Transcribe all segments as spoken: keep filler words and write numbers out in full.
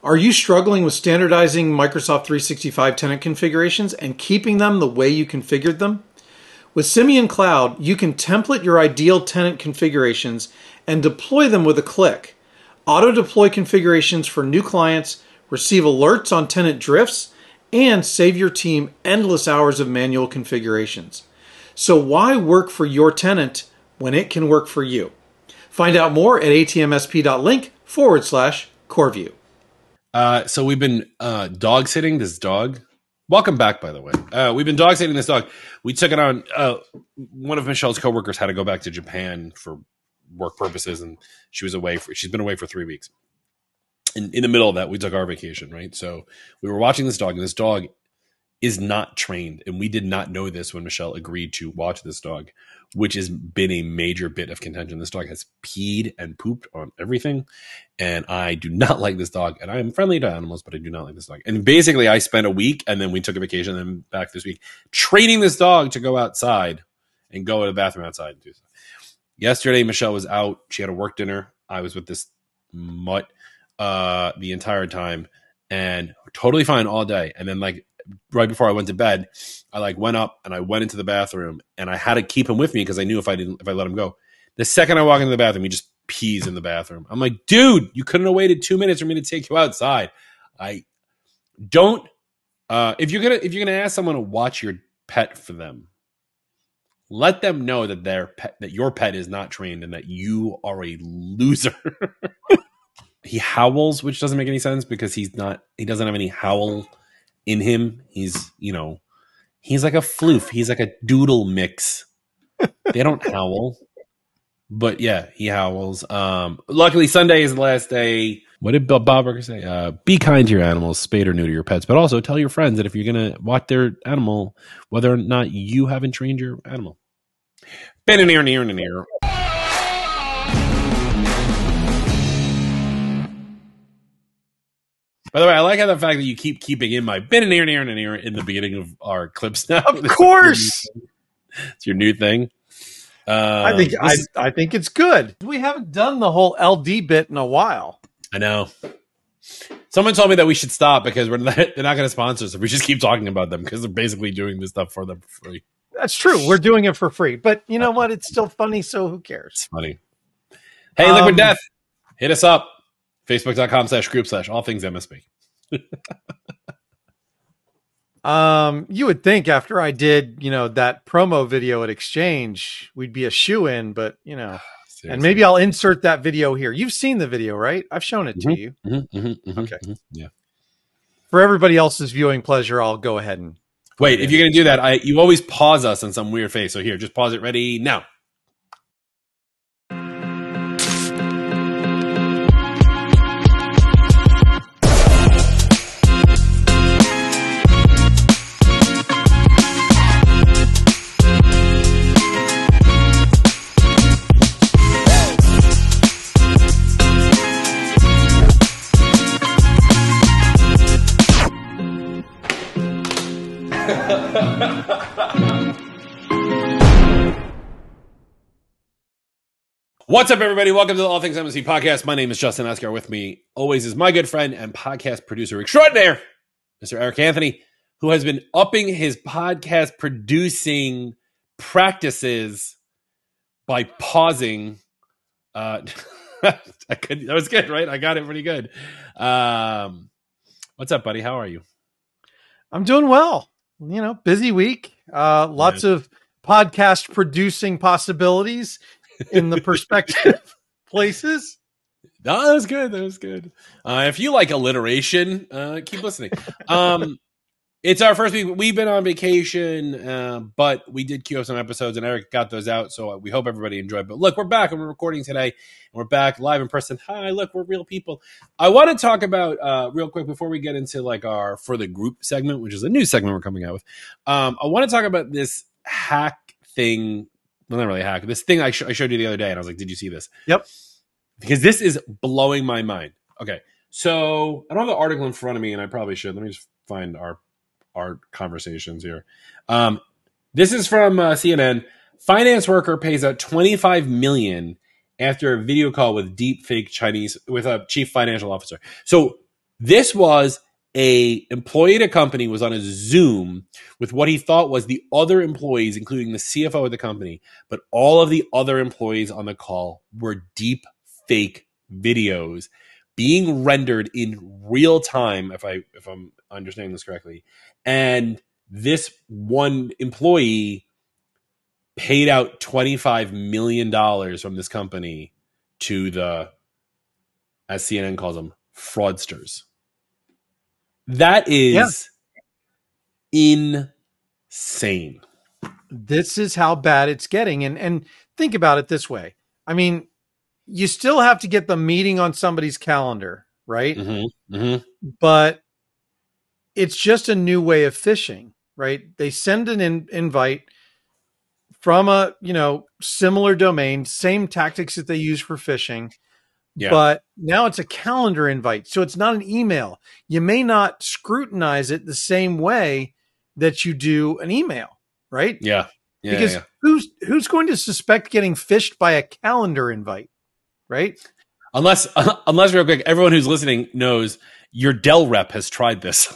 Are you struggling with standardizing Microsoft three sixty-five tenant configurations and keeping them the way you configured them? With Simian Cloud, you can template your ideal tenant configurations and deploy them with a click. Auto-deploy configurations for new clients, receive alerts on tenant drifts, and save your team endless hours of manual configurations. So why work for your tenant when it can work for you? Find out more at atmsp.link forward slash CoreView. Uh, so we've been uh, dog sitting this dog. Welcome back, by the way. Uh, we've been dog sitting this dog. We took it on. Uh, one of Michelle's coworkers had to go back to Japan for work purposes, and she was away for. She's been away for three weeks. And in the middle of that, we took our vacation, right? So we were watching this dog, and this dog is not trained, and we did not know this when Michelle agreed to watch this dog, which has been a major bit of contention. This dog has peed and pooped on everything, and I do not like this dog. And I am friendly to animals, but I do not like this dog. And basically, I spent a week, and then we took a vacation, and then back this week, training this dog to go outside and go to the bathroom outside and do stuff. Yesterday, Michelle was out. She had a work dinner. I was with this mutt uh, the entire time, and totally fine all day. And then, like, right before I went to bed, I like went up and I went into the bathroom, and I had to keep him with me because I knew if I didn't, if I let him go, the second I walk into the bathroom, he just pees in the bathroom. I'm like, dude, you couldn't have waited two minutes for me to take you outside. I don't. Uh, if you're gonna if you're gonna ask someone to watch your pet for them, let them know that their pet, that your pet is not trained and that you are a loser. He howls, which doesn't make any sense because he's not. He doesn't have any howl in him. He's, you know, he's like a floof. He's like a doodle mix. They don't howl, but yeah, he howls. Um, luckily, Sunday is the last day. What did Bob Burger say? Uh, be kind to your animals, spade or neuter your pets, but also tell your friends that if you're going to watch their animal, whether or not you haven't trained your animal. Ben and ear, near, and near. By the way, I like how the fact that you keep keeping in my been an ear, near, and ear in the beginning of our clips now. Of course, it's your new thing. Um, I think I, is, I think it's good. We haven't done the whole L D bit in a while. I know. Someone told me that we should stop because we're not, they're not going to sponsor us if we just keep talking about them because they're basically doing this stuff for them for free. That's true. We're doing it for free, but you know what? It's still funny, so who cares? It's funny. Hey, um, Liquid Death, hit us up. Facebook.com slash group slash all things M S P. um, you would think after I did, you know, that promo video at Exchange, we'd be a shoe-in, but you know, seriously. And maybe I'll insert that video here. You've seen the video, right? I've shown it mm-hmm, to you. Mm-hmm, mm-hmm, mm-hmm, okay. Mm-hmm, yeah. For everybody else's viewing pleasure, I'll go ahead and wait. If you're going to do that, I you always pause us on some weird face. So here, just pause it. Ready now. What's up, everybody? Welcome to the All Things M S P podcast. My name is Justin Oscar. With me always is my good friend and podcast producer extraordinaire, Mister Eric Anthony, who has been upping his podcast producing practices by pausing. Uh, I could, that was good, right? I got it pretty good. Um, what's up, buddy? How are you? I'm doing well. You know, busy week. Uh, lots yeah. of podcast producing possibilities in the perspective places. No, that was good. That was good. Uh, if you like alliteration, uh, keep listening. Um, it's our first week. We've been on vacation, uh, but we did queue up some episodes, and Eric got those out. So we hope everybody enjoyed. But look, we're back, and we're recording today, and we're back live in person. Hi, look, we're real people. I want to talk about uh, real quick before we get into like our for the group segment, which is a new segment we're coming out with. Um, I want to talk about this hack thing. Well, not really a hack. This thing I, sh- I showed you the other day, and I was like, did you see this? Yep. Because this is blowing my mind. Okay. So I don't have the article in front of me, and I probably should. Let me just find our our conversations here. Um, this is from uh, C N N. Finance worker pays out twenty-five million dollars after a video call with deep fake Chinese, with a chief financial officer. So This was a employee at a company was on a Zoom with what he thought was the other employees, including the C F O of the company, but all of the other employees on the call were deep fake videos being rendered in real time, if I if I'm understanding this correctly. And this one employee paid out twenty-five million dollars from this company to the, as C N N calls them, fraudsters. That is yeah. insane. This is how bad it's getting. And and think about it this way. I mean, you still have to get the meeting on somebody's calendar, right? Mm-hmm. Mm-hmm. But it's just a new way of phishing, right? They send an in- invite from a, you know, similar domain, same tactics that they use for phishing. Yeah. But now it's a calendar invite. So it's not an email. You may not scrutinize it the same way that you do an email, right? Yeah. yeah because yeah. who's who's going to suspect getting phished by a calendar invite, right? Unless, uh, unless real quick, everyone who's listening knows your Dell rep has tried this.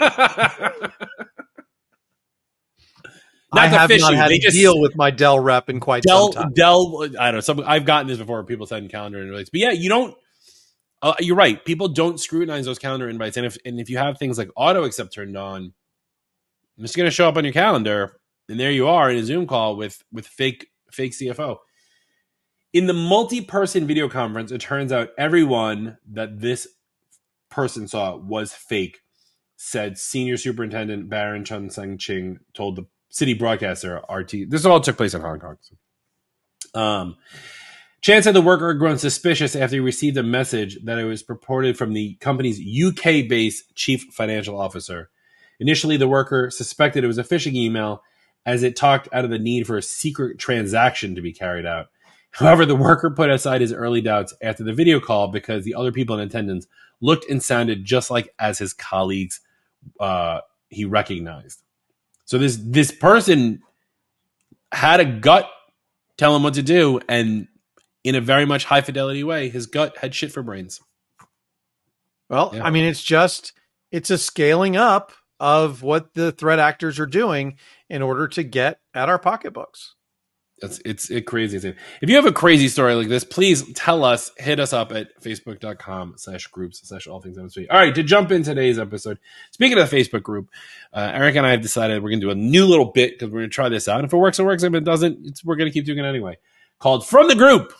Not I have not had they a just, deal with my Dell rep in quite Dell, some time. Dell, I don't know. Some, I've gotten this before. People send calendar invites, but yeah, you don't. Uh, you're right. People don't scrutinize those calendar invites, and if and if you have things like auto accept turned on, it's going to show up on your calendar, and there you are in a Zoom call with with fake fake C F O. In the multi-person video conference, it turns out everyone that this person saw was fake. Said Senior Superintendent Baron Chun Seng Ching told the city broadcaster R T. This all took place in Hong Kong. So. Um, Chan said the worker had grown suspicious after he received a message that it was purported from the company's U K-based chief financial officer. Initially, the worker suspected it was a phishing email as it talked out of the need for a secret transaction to be carried out. However, the worker put aside his early doubts after the video call because the other people in attendance looked and sounded just like as his colleagues uh, he recognized. So this this person had a gut tell him what to do, and in a very much high fidelity way, his gut had shit for brains. Well, yeah. I mean, it's just it's a scaling up of what the threat actors are doing in order to get at our pocketbooks. It's it's it crazy. If you have a crazy story like this, please tell us. Hit us up at facebook.com slash groups slash all things M S P. All right, to jump in today's episode. Speaking of the Facebook group, uh, Eric and I have decided we're going to do a new little bit because we're going to try this out. If it works, it works. If it doesn't, it's, we're going to keep doing it anyway. Called From the Group.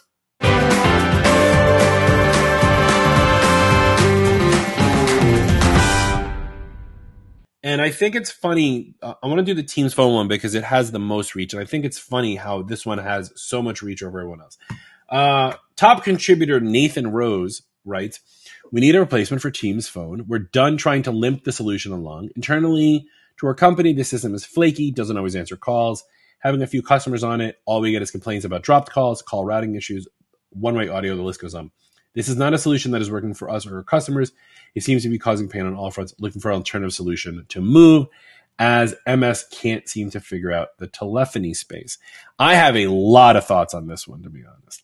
And I think it's funny. Uh, I want to do the Teams phone one because it has the most reach. And I think it's funny how this one has so much reach over everyone else. Uh, top contributor Nathan Rose writes, we need a replacement for Teams phone. We're done trying to limp the solution along. Internally to our company, the system is flaky, doesn't always answer calls. Having a few customers on it, all we get is complaints about dropped calls, call routing issues, one-way audio, the list goes on. This is not a solution that is working for us or our customers. It seems to be causing pain on all fronts, looking for an alternative solution to move, as M S can't seem to figure out the telephony space. I have a lot of thoughts on this one, to be honest.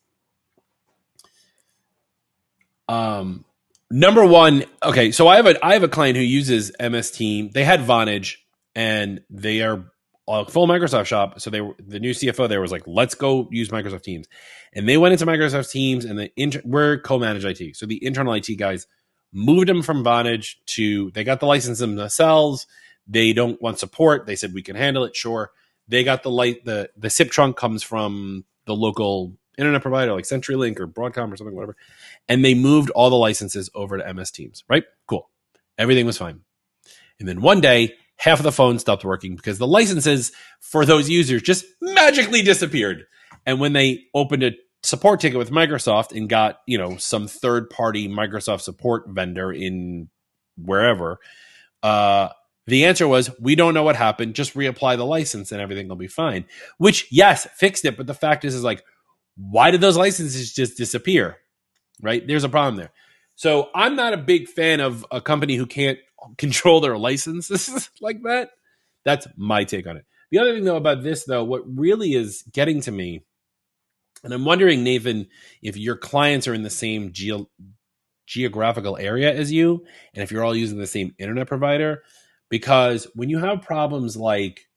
Um, number one, okay, so I have a I have a client who uses M S Team. They had Vonage, and they are a full Microsoft shop. So they were, the new C F O there was like, let's go use Microsoft Teams. And they went into Microsoft Teams, and the inter- we're co-managed I T. So the internal I T guys moved them from Vonage to, they got the license themselves. They don't want support. They said, we can handle it. Sure. They got the light, the, the S I P trunk comes from the local internet provider like CenturyLink or Broadcom or something, whatever. And they moved all the licenses over to M S Teams, right? Cool. Everything was fine. And then one day, half of the phones stopped working because the licenses for those users just magically disappeared. And when they opened a support ticket with Microsoft and got, you know, some third-party Microsoft support vendor in wherever, uh, the answer was, we don't know what happened. Just reapply the license and everything will be fine. Which, yes, fixed it. But the fact is, is like, why did those licenses just disappear? Right? There's a problem there. So I'm not a big fan of a company who can't control their licenses like that. That's my take on it. The other thing, though, about this, though, what really is getting to me, and I'm wondering, Nathan, if your clients are in the same geo- geographical area as you, and if you're all using the same internet provider, because when you have problems like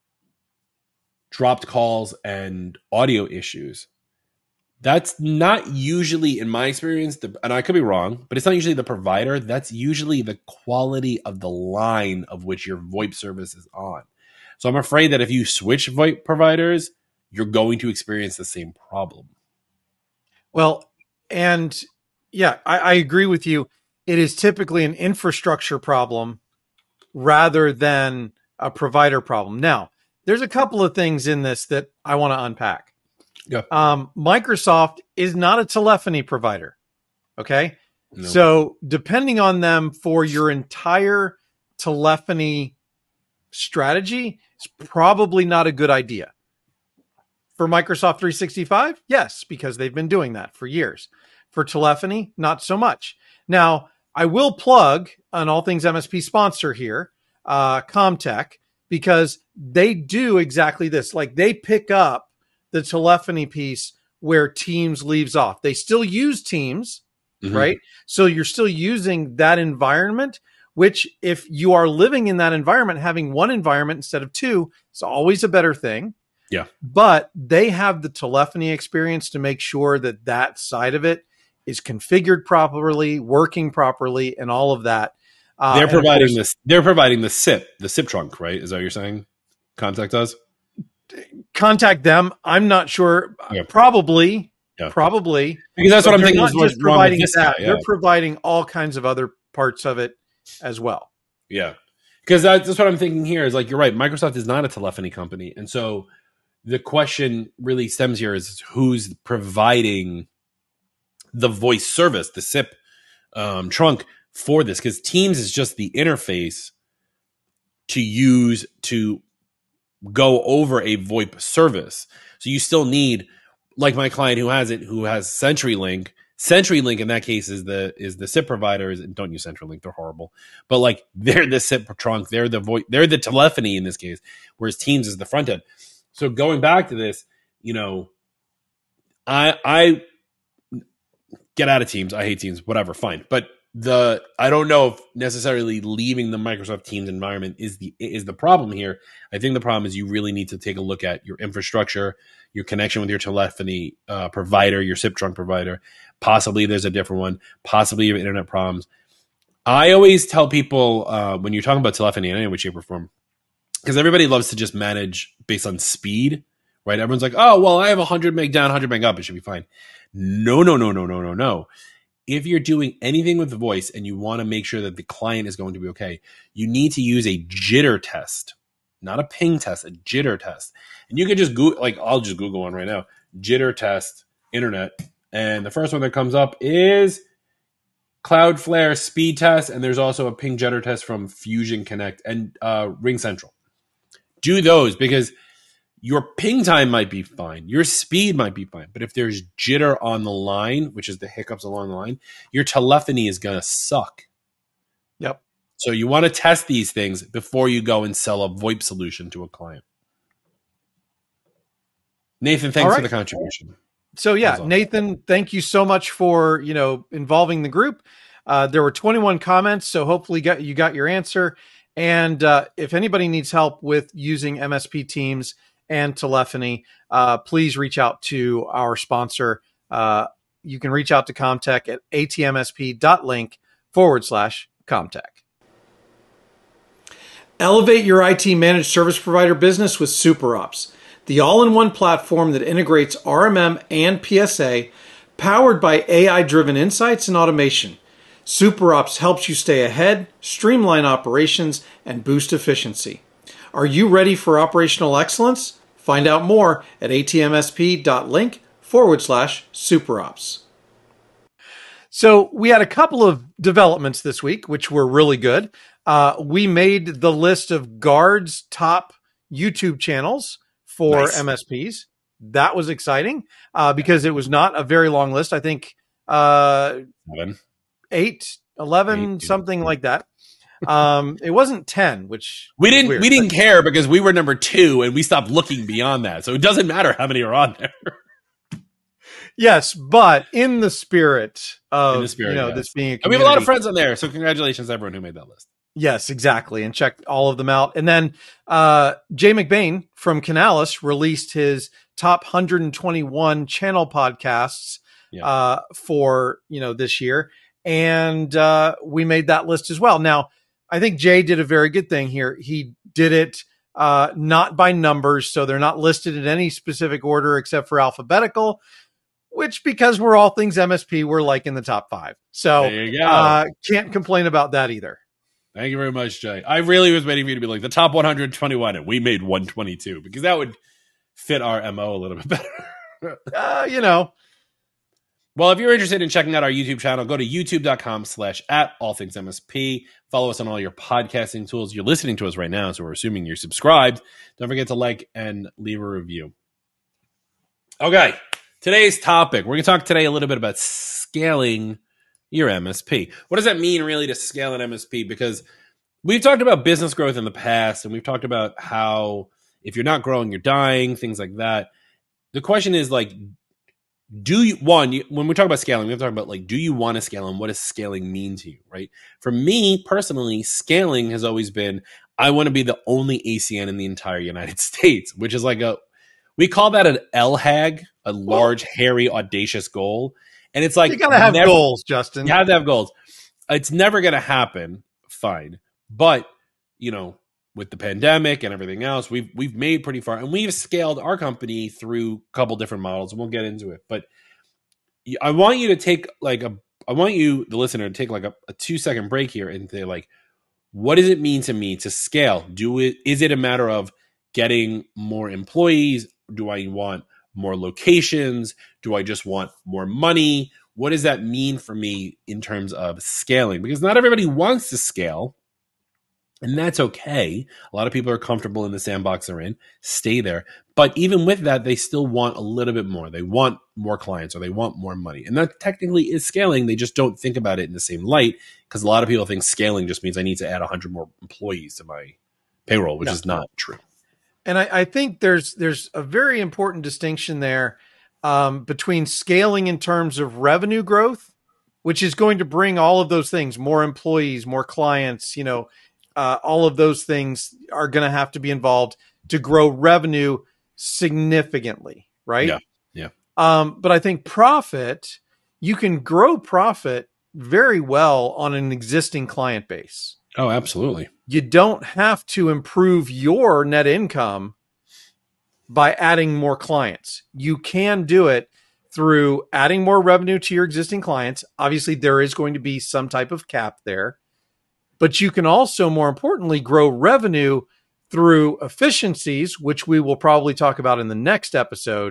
dropped calls and audio issues, that's not usually, in my experience, the, and I could be wrong, but it's not usually the provider. That's usually the quality of the line of which your VoIP service is on. So I'm afraid that if you switch VoIP providers, you're going to experience the same problem. Well, and yeah, I, I agree with you. It is typically an infrastructure problem rather than a provider problem. Now, there's a couple of things in this that I want to unpack. Yeah. Um, Microsoft is not a telephony provider. Okay. No. So depending on them for your entire telephony strategy, it's probably not a good idea. For Microsoft three sixty-five, yes, because they've been doing that for years. For telephony, not so much. Now, I will plug an All Things M S P sponsor here, uh, Comtech, because they do exactly this. Like, they pick up the telephony piece where Teams leaves off. They still use Teams, mm-hmm. right? So you're still using that environment, which if you are living in that environment, having one environment instead of two, is always a better thing. Yeah. But they have the telephony experience to make sure that that side of it is configured properly, working properly, and all of that. Uh, they're providing course, this. They're providing the S I P, the S I P trunk, right? Is that what you're saying? Contact us. Contact them. I'm not sure. Yeah. Probably, yeah. probably because that's what I'm thinking. Not Is just providing that; guy, yeah. they're providing all kinds of other parts of it as well. Yeah, because that's what I'm thinking here. Is like you're right. Microsoft is not a telephony company, and so the question really stems here is who's providing the voice service, the S I P um, trunk for this, because Teams is just the interface to use to go over a VoIP service. So you still need, like my client who has it, who has CenturyLink. CenturyLink in that case is the is the S I P providers, and don't use CenturyLink; they're horrible. But like they're the S I P trunk, they're the voice, they're the telephony in this case, whereas Teams is the front end. So going back to this, you know, I I get out of Teams. I hate Teams. Whatever, fine. But the I don't know if necessarily leaving the Microsoft Teams environment is the is the problem here. I think the problem is you really need to take a look at your infrastructure, your connection with your telephony uh, provider, your S I P trunk provider. Possibly there's a different one. Possibly you have internet problems. I always tell people uh, when you're talking about telephony in any way, shape, or form, because everybody loves to just manage based on speed, right? Everyone's like, oh, well, I have one hundred meg down, one hundred meg up. It should be fine. No, no, no, no, no, no, no. If you're doing anything with the voice and you want to make sure that the client is going to be okay, you need to use a jitter test, not a ping test, a jitter test. And you can just go, like, I'll just Google one right now, jitter test internet. And the first one that comes up is Cloudflare speed test. And there's also a ping jitter test from Fusion Connect and uh, Ring Central. Do those because your ping time might be fine. Your speed might be fine. But if there's jitter on the line, which is the hiccups along the line, your telephony is going to suck. Yep. So you want to test these things before you go and sell a VoIP solution to a client. Nathan, thanks right. for the contribution. So yeah, Nathan, thank you so much for, you know, involving the group. Uh, there were twenty-one comments, so hopefully got, you got your answer. And uh, if anybody needs help with using M S P Teams and telephony, uh, please reach out to our sponsor. Uh, you can reach out to Comtech at atmsp.link forward slash Comtech. Elevate your I T managed service provider business with SuperOps, the all-in-one platform that integrates R M M and P S A, powered by A I-driven insights and automation. SuperOps helps you stay ahead, streamline operations, and boost efficiency. Are you ready for operational excellence? Find out more at atmsp.link forward slash superops. So we had a couple of developments this week, which were really good. Uh, we made the list of Guard's top YouTube channels for nice. M S Ps. That was exciting uh, because it was not a very long list. I think uh, Seven. eight, eleven, eight, something yeah. like that. Um, it wasn't ten, which we didn't weird, we didn't care because we were number two and we stopped looking beyond that. So it doesn't matter how many are on there. Yes, but in the spirit of In the spirit, you know yes. this being a And we have a lot of community. friends on there, so congratulations to everyone who made that list. Yes, exactly. And check all of them out. And then uh, Jay McBain from Canalys released his top one hundred twenty-one channel podcasts Yeah. uh, for, you know, this year. And uh, we made that list as well. Now, I think Jay did a very good thing here. He did it uh, not by numbers. So they're not listed in any specific order except for alphabetical, which because we're all things M S P, we're like in the top five. So There you go. uh, can't complain about that either. Thank you very much, Jay. I really was waiting for you to be like the top one hundred twenty-one, and we made one twenty-two because that would fit our M O a little bit better. uh, you know. Well, if you're interested in checking out our YouTube channel, go to youtube.com slash at all things MSP. Follow us on all your podcasting tools. You're listening to us right now, so we're assuming you're subscribed. Don't forget to like and leave a review. Okay, today's topic. We're going to talk today a little bit about scaling your M S P. What does that mean really to scale an M S P? Because we've talked about business growth in the past, and we've talked about how if you're not growing, you're dying, things like that. The question is like, do you, one, you, when we talk about scaling, we have to talk about like, do you want to scale and what does scaling mean to you, right? For me personally, scaling has always been, I want to be the only A C N in the entire United States, which is like a, we call that an L H A G, a large, hairy, audacious goal. And it's like, you gotta have never, goals, Justin. You have to have goals. It's never going to happen. Fine. But, you know, with the pandemic and everything else, we've, we've made pretty far, and we've scaled our company through a couple different models, and we'll get into it. But I want you to take like a, I want you, the listener, to take like a, a two second break here and say like, what does it mean to me to scale? Do it, is it a matter of getting more employees? Do I want more locations? Do I just want more money? What does that mean for me in terms of scaling? Because not everybody wants to scale, and that's okay. A lot of people are comfortable in the sandbox they're in, stay there. But even with that, they still want a little bit more. They want more clients or they want more money. And that technically is scaling. They just don't think about it in the same light because a lot of people think scaling just means I need to add one hundred more employees to my payroll, which No. is not true. And I, I think there's there's a very important distinction there um, between scaling in terms of revenue growth, which is going to bring all of those things, more employees, more clients, you know, uh, all of those things are going to have to be involved to grow revenue significantly, right? Yeah, yeah. Um, but I think profit, you can grow profit very well on an existing client base. Oh, absolutely. You don't have to improve your net income by adding more clients. You can do it through adding more revenue to your existing clients. Obviously, there is going to be some type of cap there, but you can also, more importantly, grow revenue through efficiencies, which we will probably talk about in the next episode.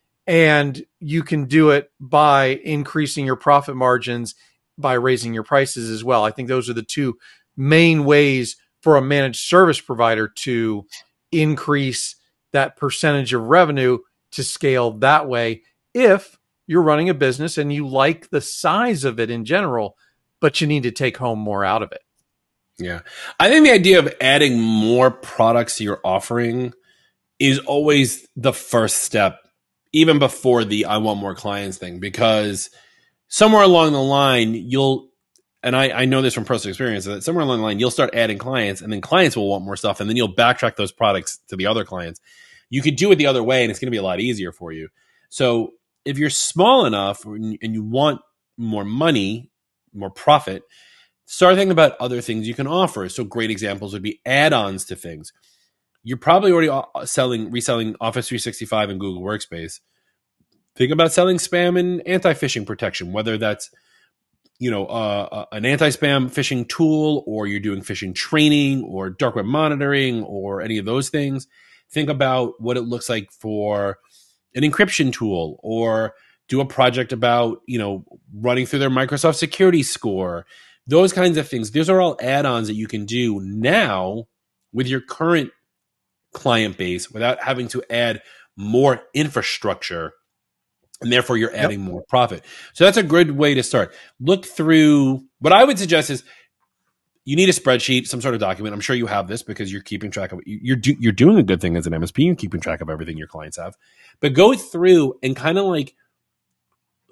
And you can do it by increasing your profit margins by raising your prices as well. I think those are the two main ways for a managed service provider to increase that percentage of revenue to scale that way. If you're running a business and you like the size of it in general, but you need to take home more out of it. Yeah. I think the idea of adding more products to your offering is always the first step, even before the I want more clients thing, because somewhere along the line, you'll, and I, I know this from personal experience, that somewhere along the line, you'll start adding clients and then clients will want more stuff. And then you'll backtrack those products to the other clients. You could do it the other way and it's going to be a lot easier for you. So if you're small enough and you want more money, more profit, start thinking about other things you can offer. So great examples would be add-ons to things. You're probably already selling, reselling Office three sixty-five and Google Workspace. Think about selling spam and anti-phishing protection, whether that's, you know, uh, an anti-spam phishing tool, or you're doing phishing training or dark web monitoring or any of those things. Think about what it looks like for an encryption tool, or do a project about, you know, running through their Microsoft security score, those kinds of things. Those are all add-ons that you can do now with your current client base without having to add more infrastructure, and therefore you're adding yep. more profit. So that's a good way to start. Look through, what I would suggest is you need a spreadsheet, some sort of document. I'm sure you have this because you're keeping track of it. You're, do, you're doing a good thing as an M S P. You're keeping track of everything your clients have. But go through and kind of like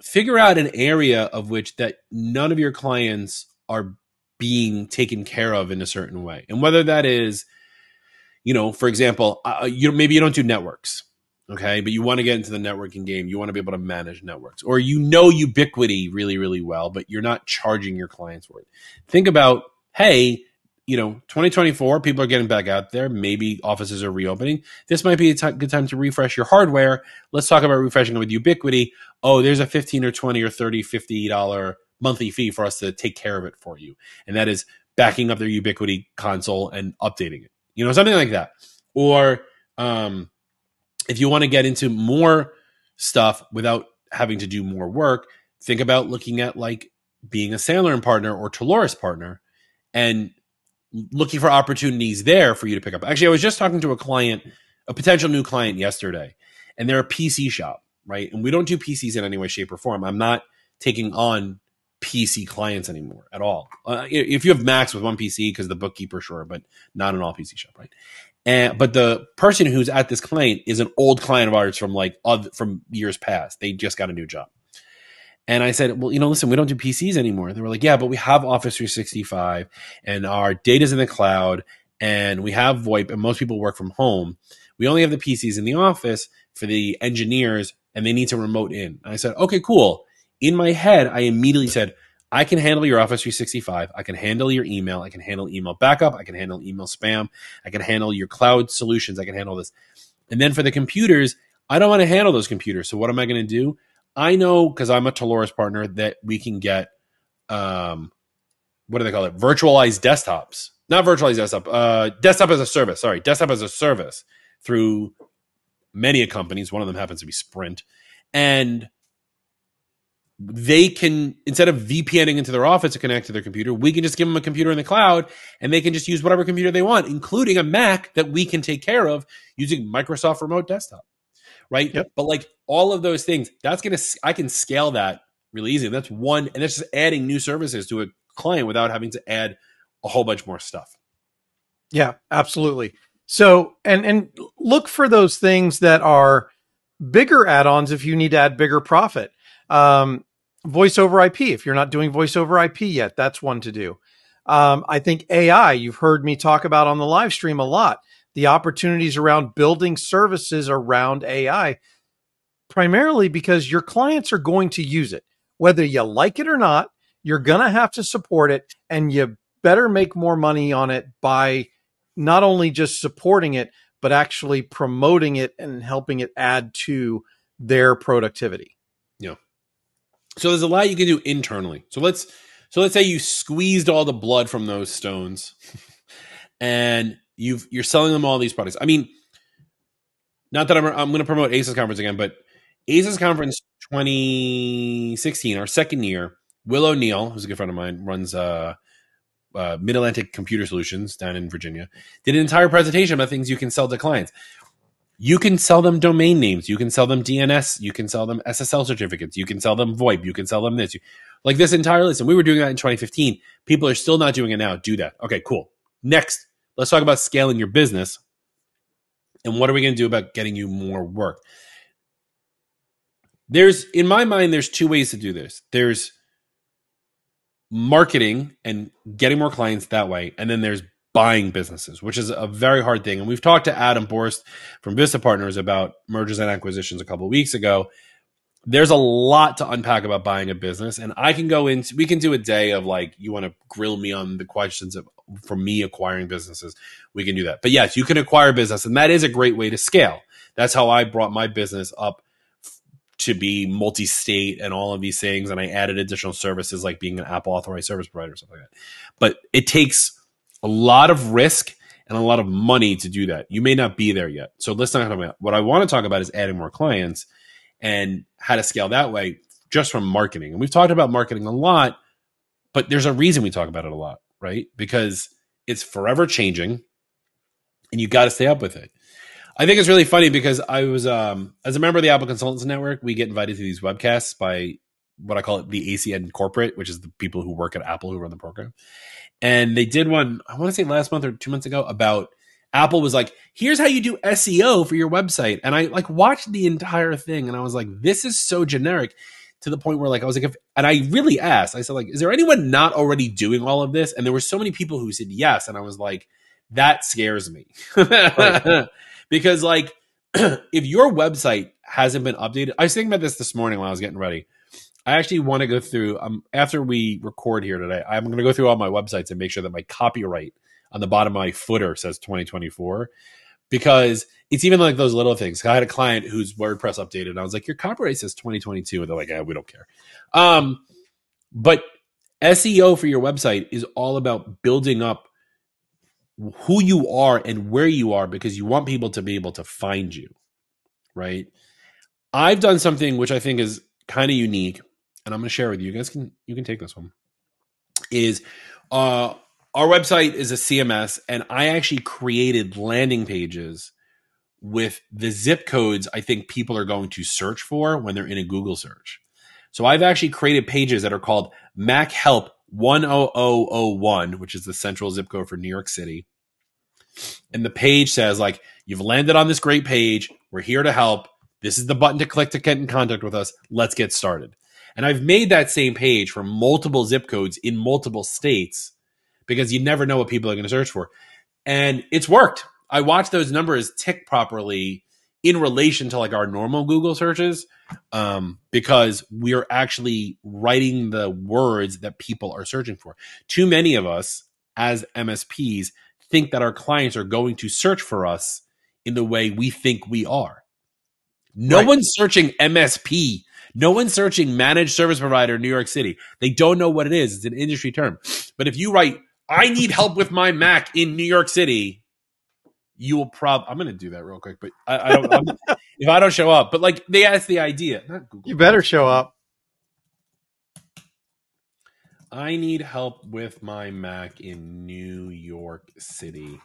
figure out an area of which that none of your clients are being taken care of in a certain way. And whether that is, you know, for example, uh, you maybe you don't do networks, okay, but you want to get into the networking game. You want to be able to manage networks, or you know Ubiquiti really, really well, but you're not charging your clients for it. Think about, hey, you know, twenty twenty-four, people are getting back out there. Maybe offices are reopening. This might be a t- good time to refresh your hardware. Let's talk about refreshing it with Ubiquiti. Oh, there's a fifteen or twenty or thirty, fifty dollars monthly fee for us to take care of it for you. And that is backing up their Ubiquiti console and updating it. You know, something like that. Or um, if you want to get into more stuff without having to do more work, think about looking at like being a Sandler partner or Teloris partner and looking for opportunities there for you to pick up. Actually, I was just talking to a client, a potential new client yesterday, and they're a P C shop, right? And we don't do P Cs in any way, shape, or form. I'm not taking on P C clients anymore at all. Uh, if you have Macs with one P C because the bookkeeper, sure, but not an all P C shop, right? And but the person who's at this client is an old client of ours from like other, from years past. They just got a new job. And I said, well, you know, listen, we don't do P Cs anymore. They were like, yeah, but we have Office three sixty-five and our data's in the cloud and we have VoIP and most people work from home. We only have the P Cs in the office for the engineers and they need to remote in. And I said, okay, cool. In my head, I immediately said, I can handle your Office three sixty-five. I can handle your email. I can handle email backup. I can handle email spam. I can handle your cloud solutions. I can handle this. And then for the computers, I don't want to handle those computers. So what am I going to do? I know, because I'm a Teloris partner, that we can get, um, what do they call it? Virtualized desktops. Not virtualized desktop. Uh, desktop as a service. Sorry, desktop as a service through many companies. One of them happens to be Sprint. And they can, instead of VPNing into their office to connect to their computer, we can just give them a computer in the cloud and they can just use whatever computer they want, including a Mac that we can take care of using Microsoft Remote Desktop. Right. Yep. But like all of those things, that's going to, I can scale that really easy. That's one. And that's just adding new services to a client without having to add a whole bunch more stuff. Yeah, absolutely. So, and, and look for those things that are bigger add-ons if you need to add bigger profit. Um, voice over I P. If you're not doing voice over I P yet, that's one to do. Um, I think A I, you've heard me talk about on the live stream a lot. The opportunities around building services around A I, primarily because your clients are going to use it. Whether you like it or not, you're going to have to support it, and you better make more money on it by not only just supporting it, but actually promoting it and helping it add to their productivity. Yeah. So there's a lot you can do internally. So let's, so let's say you squeezed all the blood from those stones and You've, you're selling them all these products. I mean, not that I'm, I'm going to promote ACES conference again, but ACES conference twenty sixteen, our second year, Will O'Neill, who's a good friend of mine, runs uh, uh, Mid-Atlantic Computer Solutions down in Virginia, did an entire presentation about things you can sell to clients. You can sell them domain names. You can sell them D N S. You can sell them S S L certificates. You can sell them VoIP. You can sell them this. You, like this entire list. And we were doing that in twenty fifteen. People are still not doing it now. Do that. Okay, cool. Next. Let's talk about scaling your business and what are we going to do about getting you more work? There's, in my mind, there's two ways to do this. There's marketing and getting more clients that way. And then there's buying businesses, which is a very hard thing. And we've talked to Adam Borst from Vista Partners about mergers and acquisitions a couple of weeks ago. There's a lot to unpack about buying a business. And I can go into, we can do a day of like, you want to grill me on the questions of, for me acquiring businesses. We can do that. But yes, you can acquire business. And that is a great way to scale. That's how I brought my business up to be multi-state and all of these things. And I added additional services like being an Apple authorized service provider or something like that. But it takes a lot of risk and a lot of money to do that. You may not be there yet. So let's not talk about what I want to talk about is adding more clients and how to scale that way just from marketing. And we've talked about marketing a lot, but there's a reason we talk about it a lot, right? Because it's forever changing and you got to stay up with it. I think it's really funny because I was, um, as a member of the Apple Consultants Network, we get invited to these webcasts by what I call it the A C N corporate, which is the people who work at Apple who run the program. And they did one, I want to say last month or two months ago, about Apple was like, here's how you do S E O for your website. And I like watched the entire thing and I was like, this is so generic. to the point where like I was like, if, and I really asked, I said like, is there anyone not already doing all of this? And there were so many people who said yes, and I was like, that scares me. Right. Because like, if your website hasn't been updated, I was thinking about this this morning when I was getting ready. I actually want to go through, um, after we record here today, I'm going to go through all my websites and make sure that my copyright on the bottom of my footer says twenty twenty-four, because it's even like those little things. I had a client whose WordPress updated, and I was like, your copyright says twenty twenty-two. And they're like, yeah, we don't care. Um, but S E O for your website is all about building up who you are and where you are, because you want people to be able to find you, right? I've done something which I think is kind of unique, and I'm going to share with you. You guys can, you can take this one. Is uh, our website is a C M S, and I actually created landing pages with the zip codes I think people are going to search for when they're in a Google search. So I've actually created pages that are called Mac Help one oh oh oh one, which is the central zip code for New York City. And the page says like, you've landed on this great page. We're here to help. This is the button to click to get in contact with us. Let's get started. And I've made that same page for multiple zip codes in multiple states, because you never know what people are going to search for. And it's worked. I watched those numbers tick properly in relation to like our normal Google searches, um, because we're actually writing the words that people are searching for. Too many of us as M S Ps think that our clients are going to search for us in the way we think we are. No right. one's searching M S P. No one's searching managed service provider in New York City. They don't know what it is. It's an industry term. But if you write, I need help with my Mac in New York City, you will probably, I'm going to do that real quick, but I, I don't, I'm, if I don't show up, but like they asked the idea, not Google. You better show up. I need help with my Mac in New York City.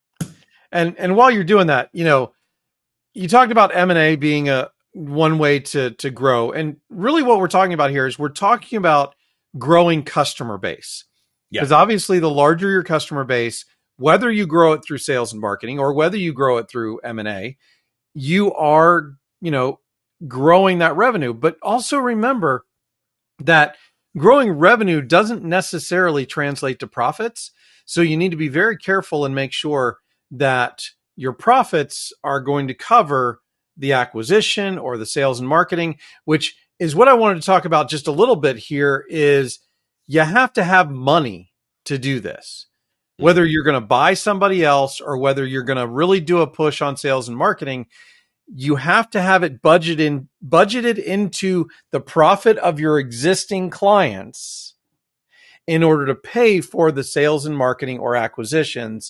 And, and while you're doing that, you know, you talked about M and A being a one way to, to grow. And really what we're talking about here is we're talking about growing customer base. Because yeah. obviously the larger your customer base, whether you grow it through sales and marketing or whether you grow it through M and A, you are, you know, growing that revenue. But also remember that growing revenue doesn't necessarily translate to profits. So you need to be very careful and make sure that your profits are going to cover the acquisition or the sales and marketing, which is what I wanted to talk about just a little bit here. Is you have to have money to do this. Whether you're going to buy somebody else or whether you're going to really do a push on sales and marketing, you have to have it budgeted budgeted into the profit of your existing clients in order to pay for the sales and marketing or acquisitions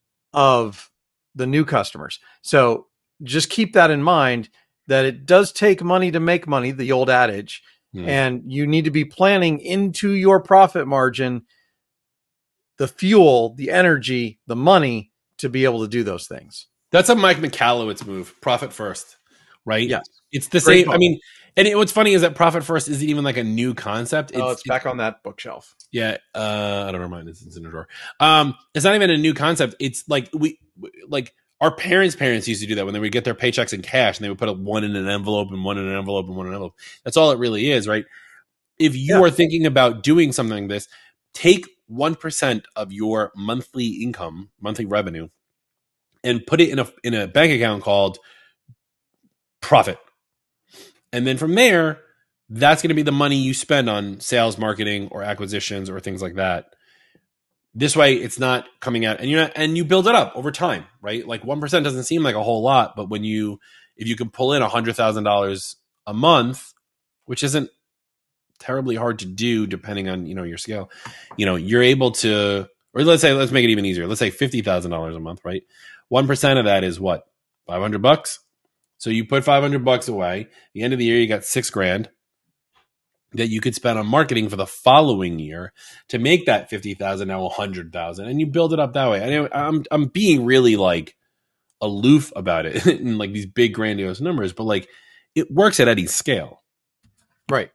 of the new customers. So just keep that in mind, that it does take money to make money, the old adage, mm. and you need to be planning into your profit margin the fuel, the energy, the money to be able to do those things. That's a Mike Michalowicz move. Profit first, right? Yes. It's the Great same. Point. I mean, and it, what's funny is that profit first isn't even like a new concept. It's, oh, it's back on that bookshelf. Yeah. Uh, I don't know. Mine. It's in the drawer. Um, it's not even a new concept. It's like we, like our parents' parents used to do that when they would get their paychecks in cash and they would put a one in an envelope and one in an envelope and one in an envelope. That's all it really is, right? If you yeah. are thinking about doing something like this, take one percent of your monthly income, monthly revenue, and put it in a in a bank account called profit. And then from there, that's going to be the money you spend on sales, marketing, or acquisitions or things like that. This way, it's not coming out, and you and you build it up over time, right? Like one percent doesn't seem like a whole lot, but when you if you can pull in a hundred thousand dollars a month, which isn't terribly hard to do depending on, you know, your scale, you know, you're able to, or let's say, let's make it even easier. Let's say fifty thousand dollars a month, right? one percent of that is what? five hundred bucks. So you put five hundred bucks away. At the end of the year, you got six grand that you could spend on marketing for the following year to make that fifty thousand now one hundred thousand, and you build it up that way. I I'm, I'm being really like aloof about it in like these big grandiose numbers, but like it works at any scale. Right.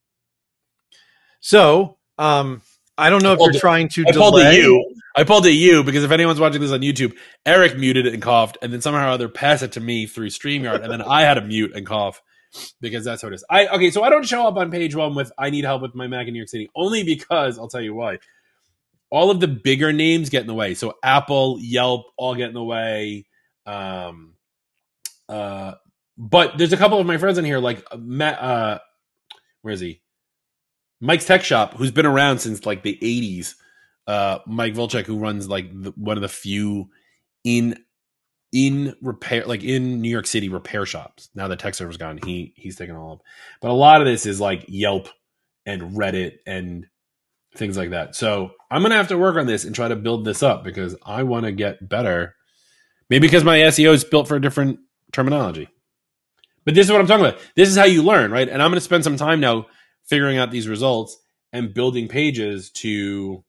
So, um, I don't know if you're trying to I delay. pulled a U. I pulled a U because if anyone's watching this on YouTube, Eric muted it and coughed, and then somehow or other passed it to me through StreamYard, and then I had to mute and cough. because that's how it is. I okay, so I don't show up on page one with I need help with my Mac in New York City only because I'll tell you why. All of the bigger names get in the way. So Apple, Yelp, all get in the way. Um, uh, but there's a couple of my friends in here, like Matt. Uh, where is he? Mike's Tech Shop, who's been around since like the eighties. Uh, Mike Volchek, who runs like the, one of the few in in repair, like in New York City repair shops. Now that tech server's gone, he he's taken all up. But a lot of this is like Yelp and Reddit and things like that. So I'm gonna have to work on this and try to build this up because I want to get better. Maybe because my S E O is built for a different terminology. But this is what I'm talking about. This is how you learn, right? And I'm gonna spend some time now figuring out these results and building pages to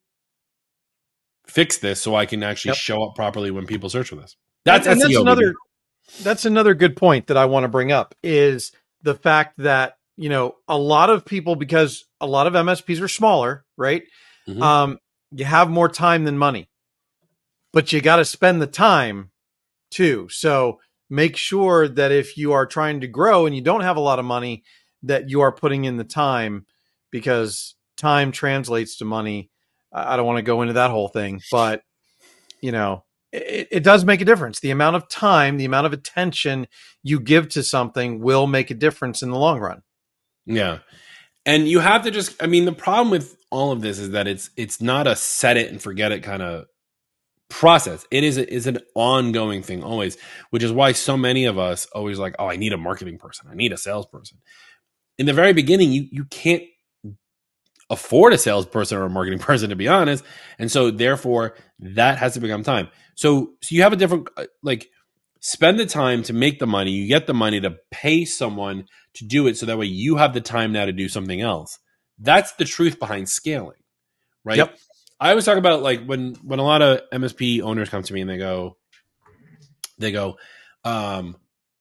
fix this so I can actually yep. show up properly when people search for this. That's, and S E O, that's another that's another good point that I want to bring up is the fact that, you know, a lot of people, because a lot of M S Ps are smaller, right? Mm-hmm. Um, you have more time than money, but you got to spend the time too. So make sure that if you are trying to grow and you don't have a lot of money, that you are putting in the time, because time translates to money. I don't want to go into that whole thing, but you know, it, it does make a difference. The amount of time, the amount of attention you give to something will make a difference in the long run. Yeah. And you have to just, I mean, the problem with all of this is that it's, it's not a set it and forget it kind of process. It is, a, is an ongoing thing always, which is why so many of us always like, oh, I need a marketing person. I need a salesperson. In the very beginning, you, you can't afford a salesperson or a marketing person, to be honest. And so therefore that has to become time. So, so you have a different, like, spend the time to make the money. You get the money to pay someone to do it. So that way you have the time now to do something else. That's the truth behind scaling, right? Yep. I always talk about like when, when a lot of M S P owners come to me and they go, they go, um,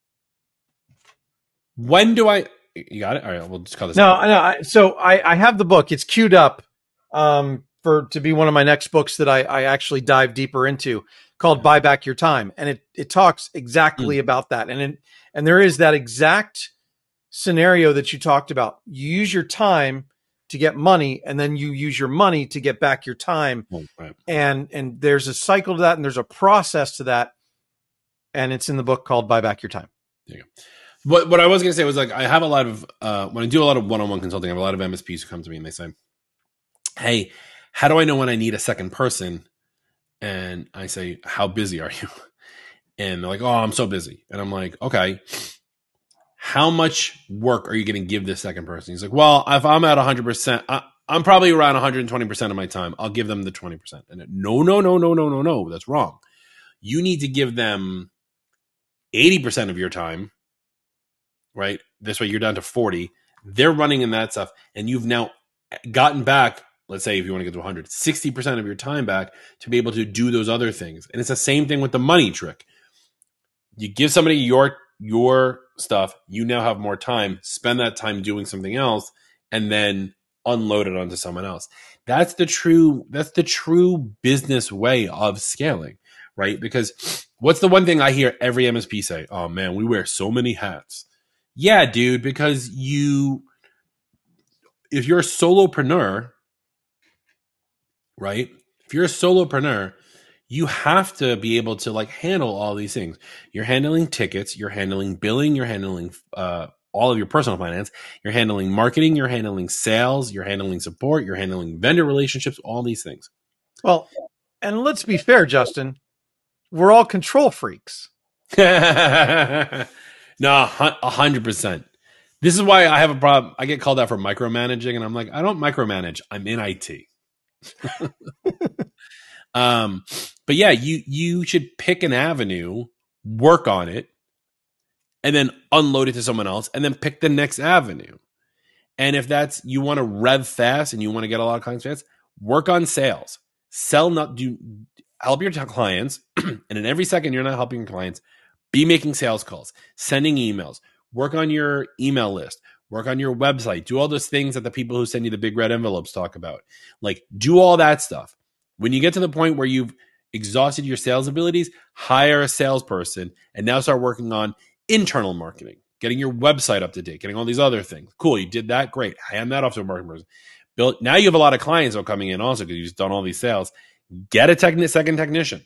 when do I, you got it? All right. We'll just call this. No, no. I, so I, I have the book. It's queued up um, for to be one of my next books that I, I actually dive deeper into, called "Buy Back Your Time," and it it talks exactly mm. about that. And it, and there is that exact scenario that you talked about. You use your time to get money, and then you use your money to get back your time. Oh, right. And and there's a cycle to that, and there's a process to that. And it's in the book called "Buy Back Your Time." There you go. What what I was going to say was like I have a lot of uh, when I do a lot of one-on-one consulting, I have a lot of M S Ps who come to me and they say, "Hey, how do I know when I need a second person?" And I say, "How busy are you?" And they're like, "Oh, I'm so busy." And I'm like, "Okay, how much work are you going to give this second person?" He's like, "Well, if I'm at one hundred percent, I, I'm probably around one hundred twenty percent of my time. I'll give them the twenty percent." And no, no, no, no, no, no, no, that's wrong. You need to give them eighty percent of your time. Right? This way you're down to forty. They're running in that stuff. And you've now gotten back, let's say if you want to get to one hundred, sixty percent of your time back to be able to do those other things. And it's the same thing with the money trick. You give somebody your, your stuff, you now have more time, spend that time doing something else, and then unload it onto someone else. That's the true, that's the true business way of scaling, right? Because what's the one thing I hear every M S P say? Oh man, we wear so many hats. Yeah, dude, because you, if you're a solopreneur, right? If you're a solopreneur, you have to be able to like handle all these things. You're handling tickets, you're handling billing, you're handling uh, all of your personal finance, you're handling marketing, you're handling sales, you're handling support, you're handling vendor relationships, all these things. Well, and let's be fair, Justin, we're all control freaks. No, a hundred percent. This is why I have a problem. I get called out for micromanaging, and I'm like, I don't micromanage. I'm in I T. um, but yeah, you you should pick an avenue, work on it, and then unload it to someone else, and then pick the next avenue. And if that's you want to rev fast and you want to get a lot of clients fast, work on sales. Sell not do help your clients, and in every second you're not helping your clients. Be making sales calls, sending emails, work on your email list, work on your website, do all those things that the people who send you the big red envelopes talk about. Like, do all that stuff. When you get to the point where you've exhausted your sales abilities, hire a salesperson and now start working on internal marketing. getting your website up to date, getting all these other things. Cool, you did that, great. Hand that off to a marketing person. Build, now you have a lot of clients that are coming in also because you've done all these sales. Get a techni- second technician,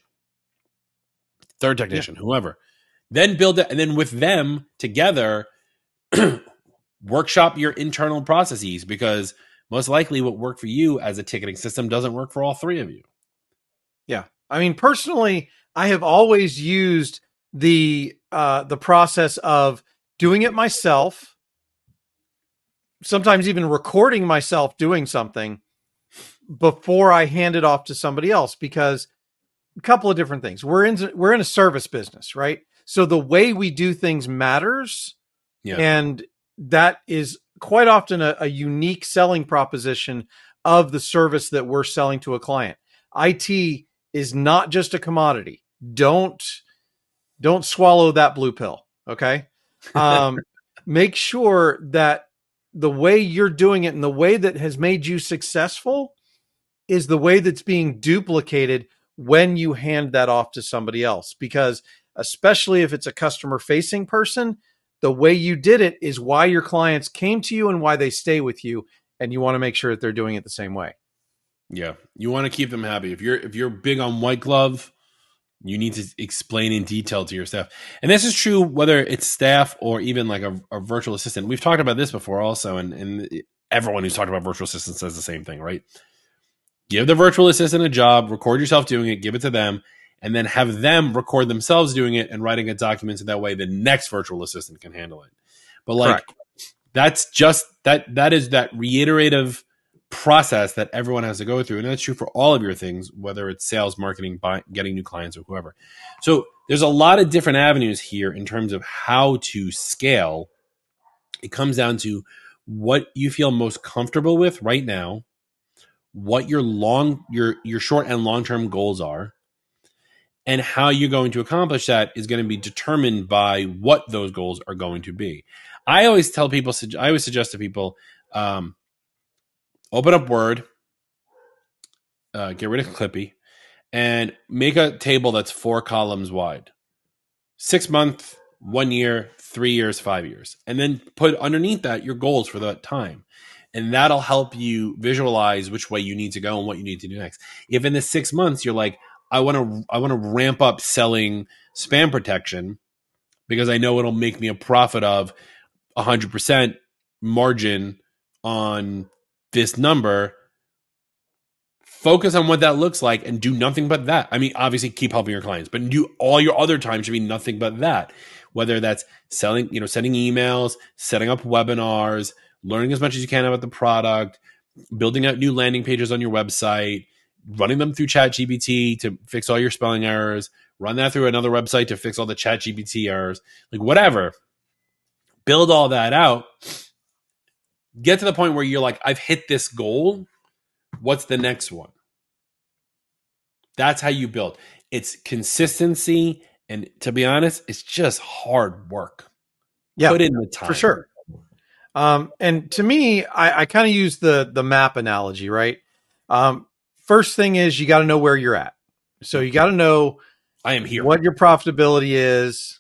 third technician, yeah. whoever. Then build it, and then with them together, workshop your internal processes, because most likely what worked for you as a ticketing system doesn't work for all three of you. Yeah. I mean, personally, I have always used the uh, the process of doing it myself, sometimes even recording myself doing something before I hand it off to somebody else, because a couple of different things. We're in we're in a service business, right? So the way we do things matters. Yeah. And that is quite often a, a unique selling proposition of the service that we're selling to a client. I T is not just a commodity. Don't don't swallow that blue pill, okay? Um, make sure that the way you're doing it and the way that has made you successful is the way that's being duplicated when you hand that off to somebody else. Because especially if it's a customer-facing person, the way you did it is why your clients came to you and why they stay with you, and you want to make sure that they're doing it the same way. Yeah, you want to keep them happy. If you're if you're big on white glove, you need to explain in detail to your staff. And this is true whether it's staff or even like a, a virtual assistant. We've talked about this before also, and, and everyone who's talked about virtual assistants says the same thing, right? Give the virtual assistant a job, record yourself doing it, give it to them, and then have them record themselves doing it and writing a document so that way the next virtual assistant can handle it. But like, correct. That's just, that that is that reiterative process that everyone has to go through. And that's true for all of your things, whether it's sales, marketing, buy, getting new clients, or whoever. So there's a lot of different avenues here in terms of how to scale. It comes down to what you feel most comfortable with right now, what your long, your, your short and long-term goals are, and how you're going to accomplish that is going to be determined by what those goals are going to be. I always tell people, I always suggest to people, um, open up Word, uh, get rid of Clippy, and make a table that's four columns wide. Six month, one year, three years, five years. And then put underneath that your goals for that time. And that'll help you visualize which way you need to go and what you need to do next. If in the six months you're like, I want to I want to ramp up selling spam protection because I know it'll make me a profit of one hundred percent margin on this number, focus on what that looks like and do nothing but that. I mean, obviously keep helping your clients, but do all your other time should be nothing but that. Whether that's selling, you know, sending emails, setting up webinars, learning as much as you can about the product, building out new landing pages on your website, running them through ChatGPT to fix all your spelling errors, run that through another website to fix all the ChatGPT errors, like whatever. Build all that out. Get to the point where you're like, I've hit this goal. What's the next one? That's how you build. It's consistency. And to be honest, it's just hard work. Yeah, put in the time. For sure. Um, and to me, I, I kind of use the, the map analogy, right? Um, first thing is you got to know where you're at. So you got to know I am here. What your profitability is,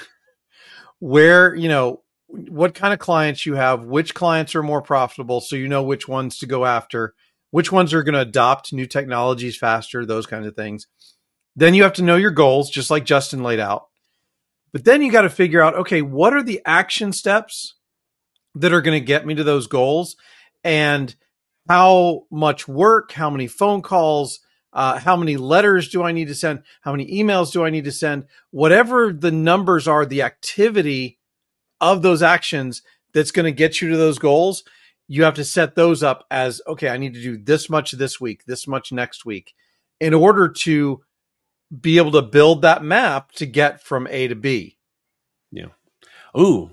where, you know, what kind of clients you have, which clients are more profitable, so you know which ones to go after, which ones are going to adopt new technologies faster, those kinds of things. Then you have to know your goals, just like Justin laid out. But then you got to figure out, okay, what are the action steps that are going to get me to those goals, and how much work, how many phone calls, uh, how many letters do I need to send? How many emails do I need to send? Whatever the numbers are, the activity of those actions that's going to get you to those goals, you have to set those up as, okay, I need to do this much this week, this much next week, in order to be able to build that map to get from A to B. Yeah. Ooh,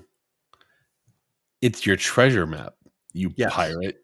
it's your treasure map, you yes. pirate.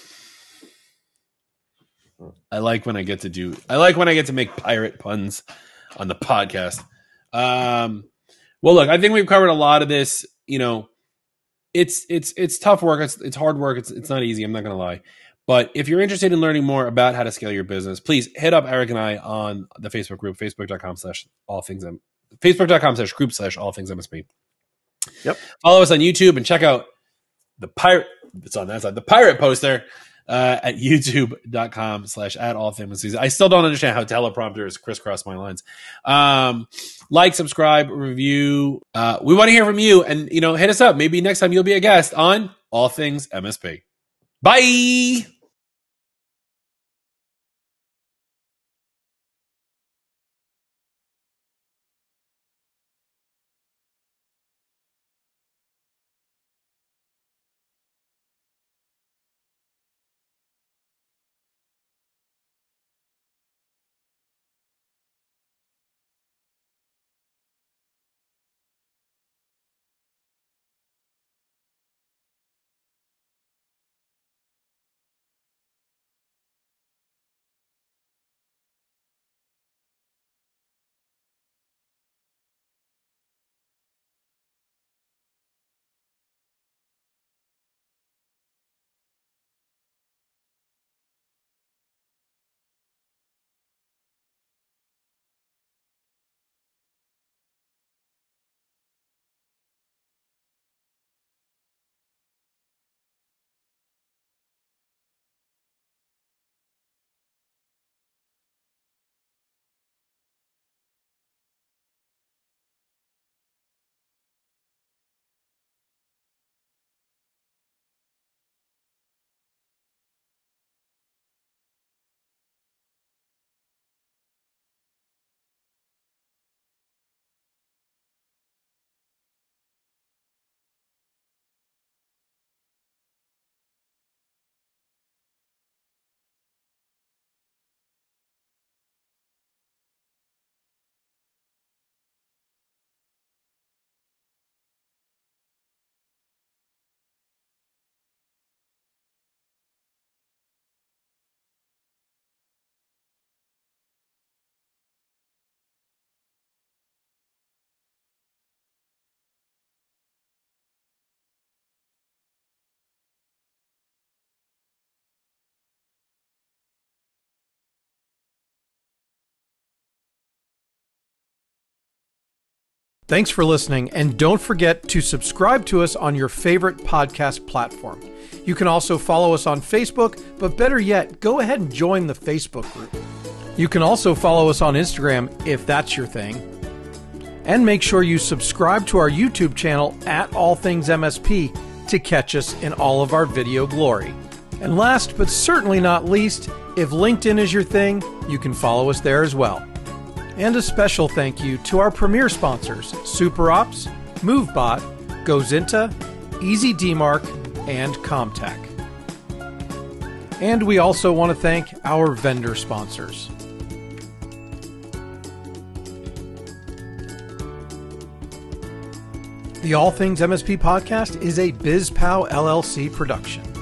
I like when I get to do, I like when I get to make pirate puns on the podcast. Um, well, look, I think we've covered a lot of this. You know, it's, it's, it's tough work. It's, it's hard work. It's, it's not easy. I'm not going to lie. But if you're interested in learning more about how to scale your business, please hit up Eric and I on the Facebook group, facebook.com slash all things, Facebook.com slash group slash all things M S P. Yep. Follow us on YouTube and check out the pirate. It's on that side. The pirate poster uh, at youtube.com slash at all things season. I still don't understand how teleprompters crisscross my lines. Um, like, subscribe, review. Uh, we want to hear from you, and you know, hit us up. Maybe next time you'll be a guest on All Things M S P. Bye. Thanks for listening, and don't forget to subscribe to us on your favorite podcast platform. You can also follow us on Facebook, but better yet, go ahead and join the Facebook group. You can also follow us on Instagram if that's your thing. And make sure you subscribe to our YouTube channel at All Things M S P to catch us in all of our video glory. And last but certainly not least, if LinkedIn is your thing, you can follow us there as well. And a special thank you to our premier sponsors, SuperOps, MoveBot, Gozinta, EasyDmark, and Comtech. And we also want to thank our vendor sponsors. The All Things M S P podcast is a BizPow L L C production.